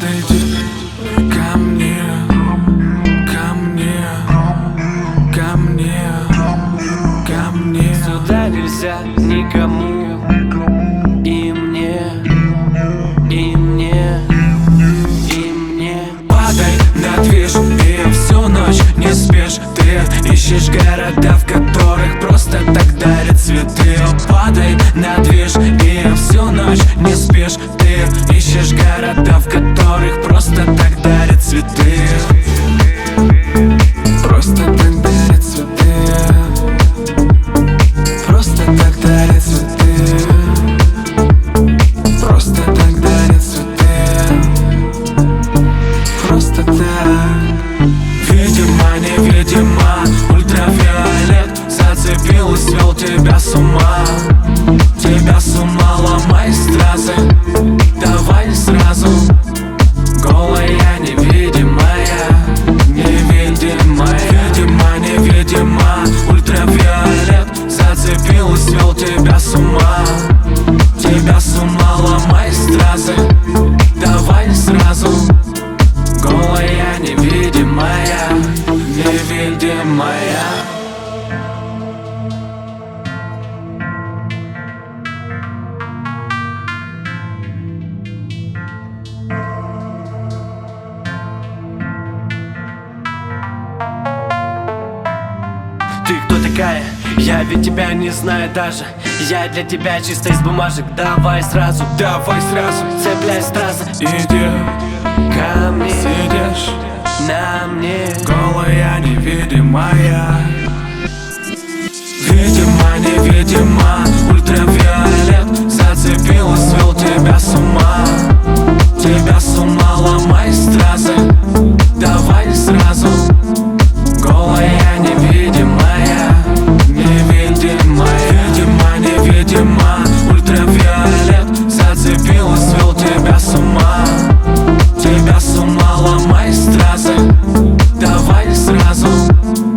Подойди ко мне, ко мне, ко мне, ко мне. Сюда нельзя никому, и мне, и мне, и мне. Падай на движ и всю ночь не спишь. Ты ищешь города, в которых просто так дарят цветы. Падай на движ и всю ночь не спишь. Ты ищешь города, в которых просто так дарят цветы. Просто так дарят цветы. Просто так дарят цветы. Просто так дарят цветы. Просто так. Видимо, невидимо, ультрафиолет зацепил и свел тебя с ума. Тебя с ума, ломай стразы. Давай сразу. Голая, невидимая, невидимая. Видимо, невидимо, ультрафиолет зацепил и свел тебя с ума. Тебя с ума, ломай стразы. Давай сразу. Голая, невидимая, невидимая. Ты кто такая? Я ведь тебя не знаю даже. Я для тебя чисто из бумажек. Давай сразу, Давай сразу, цепляй стразы. иди Ко мне, сидишь, на мне. голая, невидимая. Видимо, невидимо, ультрафиолет зацепил и свел тебя с ума. Тебя с ума, ломай стразы. Давай сразу. Голая, невидимая, невидимая. Видимо, невидимо, ультрафиолет зацепил и свел тебя с ума. Тебя с ума, ломай стразы. Давай сразу.